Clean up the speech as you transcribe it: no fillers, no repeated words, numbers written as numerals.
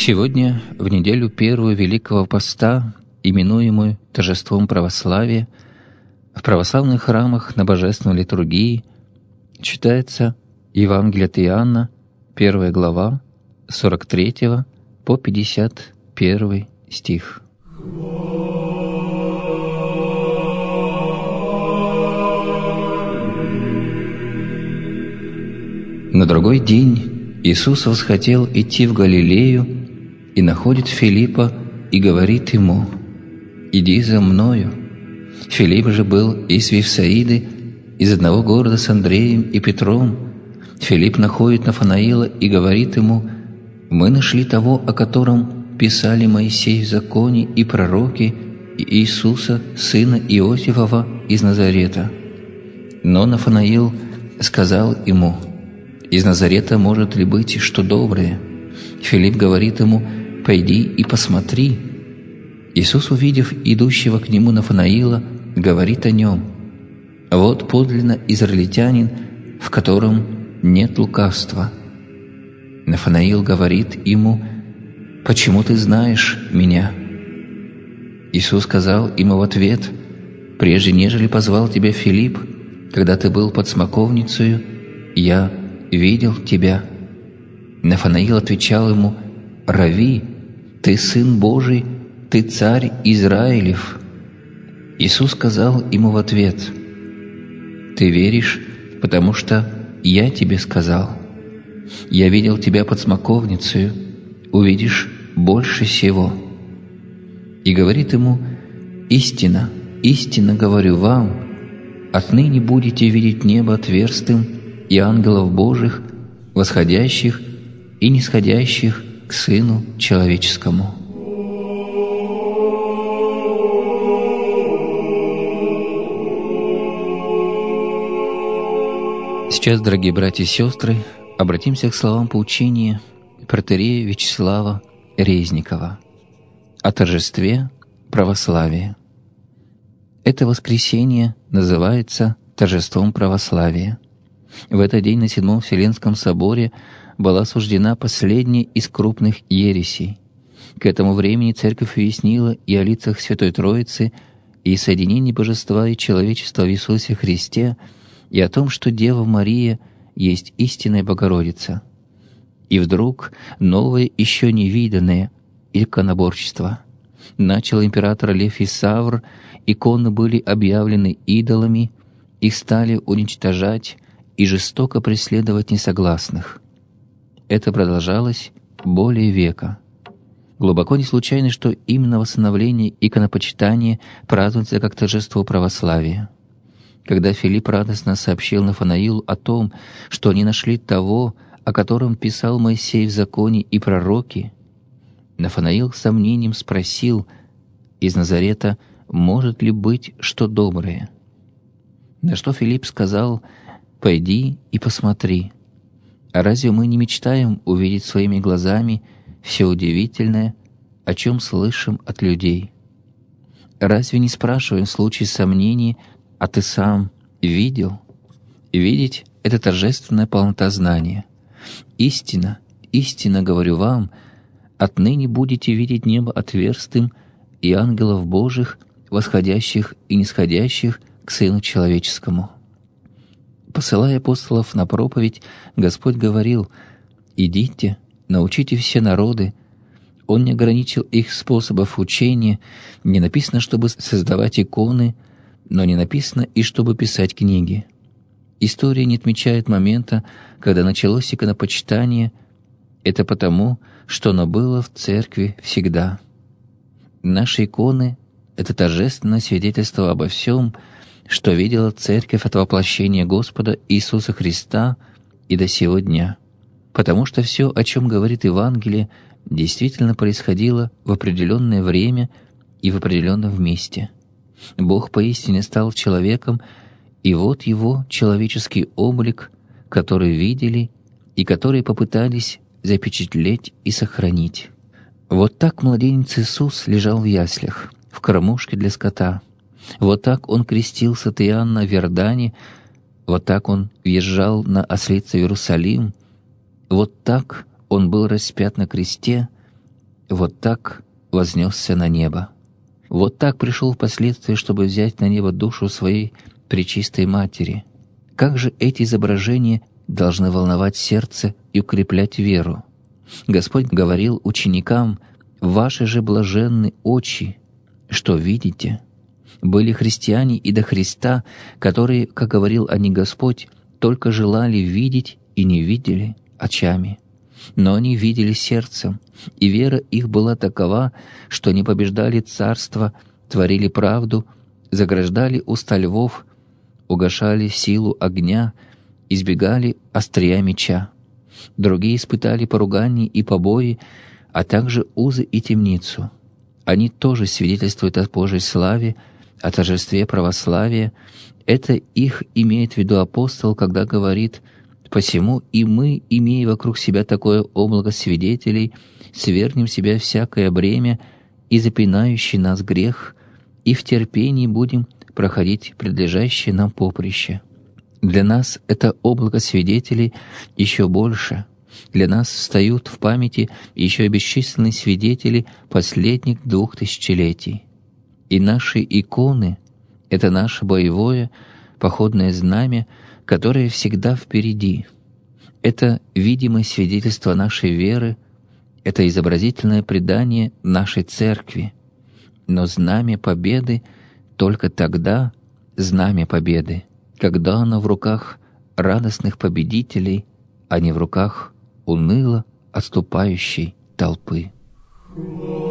Сегодня, в неделю первую Великого Поста, именуемую торжеством православия, в православных храмах на Божественной литургии читается Евангелие от Иоанна, 1 глава, 43 по 51 стих. На другой день Иисус восхотел идти в Галилею и находит Филиппа и говорит ему: «Иди за мною». Филипп же был из Вифсаиды, из одного города с Андреем и Петром. Филипп находит Нафанаила и говорит ему: «Мы нашли того, о котором писали Моисей в законе и пророки, Иисуса, сына Иосифова из Назарета». Но Нафанаил сказал ему: «Из Назарета может ли быть что доброе?» Филипп говорит ему: «Пойди и посмотри». Иисус, увидев идущего к нему Нафанаила, говорит о нем: «Вот подлинно израильтянин, в котором нет лукавства». Нафанаил говорит ему: «Почему ты знаешь меня?» Иисус сказал ему в ответ: «Прежде нежели позвал тебя Филипп, когда ты был под смоковницею, я видел тебя». Нафанаил отвечал ему: «Рави, ты Сын Божий, ты Царь Израилев». Иисус сказал ему в ответ: «Ты веришь, потому что я тебе сказал. Я видел тебя под смоковницею, увидишь больше сего». И говорит ему: «Истинно, истинно говорю вам, отныне будете видеть небо отверстым и ангелов Божьих, восходящих и нисходящих к Сыну Человеческому». Сейчас, дорогие братья и сестры, обратимся к словам поучения протоиерея Вячеслава Резникова о торжестве православия. Это воскресенье называется торжеством православия. В этот день на Седьмом Вселенском соборе была осуждена последняя из крупных ересей. К этому времени Церковь уяснила и о лицах Святой Троицы, и соединении Божества и человечества в Иисусе Христе, и о том, что Дева Мария есть истинная Богородица. И вдруг новое, еще невиданное иконоборчество. Начал император Лев Исавр, иконы были объявлены идолами, их стали уничтожать и жестоко преследовать несогласных. Это продолжалось более века. Глубоко не случайно, что именно восстановление иконопочитания празднуется как торжество православия. Когда Филипп радостно сообщил Нафанаилу о том, что они нашли того, о котором писал Моисей в законе и пророки, Нафанаил с сомнением спросил: «Из Назарета может ли быть что доброе?» На что Филипп сказал: «Пойди и посмотри. А разве мы не мечтаем увидеть своими глазами все удивительное, о чем слышим от людей? Разве не спрашиваем в случае сомнений: а ты сам видел?» Видеть — это торжественная полнота знания. «Истинно, истинно говорю вам, отныне будете видеть небо отверстым и ангелов Божьих, восходящих и нисходящих к Сыну Человеческому». Посылая апостолов на проповедь, Господь говорил: «Идите, научите все народы». Он не ограничил их способов учения, не написано, чтобы создавать иконы, но не написано и чтобы писать книги. История не отмечает момента, когда началось иконопочитание. Это потому, что оно было в Церкви всегда. Наши иконы — это торжественное свидетельство обо всем, что видела Церковь от воплощения Господа Иисуса Христа и до сего дня. Потому что все, о чем говорит Евангелие, действительно происходило в определенное время и в определенном месте. Бог поистине стал человеком, и вот Его человеческий облик, который видели и который попытались запечатлеть и сохранить. Вот так младенец Иисус лежал в яслях, в кормушке для скота. Вот так Он крестился от Иоанна в Иордане, вот так Он въезжал на ослице в Иерусалим, вот так Он был распят на кресте, вот так вознесся на небо. Вот так пришел впоследствии, чтобы взять на небо душу своей Пречистой Матери. Как же эти изображения должны волновать сердце и укреплять веру? Господь говорил ученикам: «Ваши же блаженны очи, что видите». Были христиане и до Христа, которые, как говорил о них Господь, только желали видеть и не видели очами. Но они видели сердцем, и вера их была такова, что не побеждали царство, творили правду, заграждали уста львов, угашали силу огня, избегали острия меча. Другие испытали поругания и побои, а также узы и темницу. Они тоже свидетельствуют о Божьей славе, о торжестве православия. Это их имеет в виду апостол, когда говорит: «Посему и мы, имея вокруг себя такое облако свидетелей, свергнем с себя всякое бремя и запинающий нас грех, и в терпении будем проходить предлежащее нам поприще». Для нас это облако свидетелей еще больше. Для нас встают в памяти еще и бесчисленные свидетели последних 2 тысячелетий. И наши иконы — это наше боевое, походное знамя, которое всегда впереди. Это видимое свидетельство нашей веры, это изобразительное предание нашей Церкви. Но знамя победы только тогда знамя победы, когда оно в руках радостных победителей, а не в руках уныло отступающей толпы.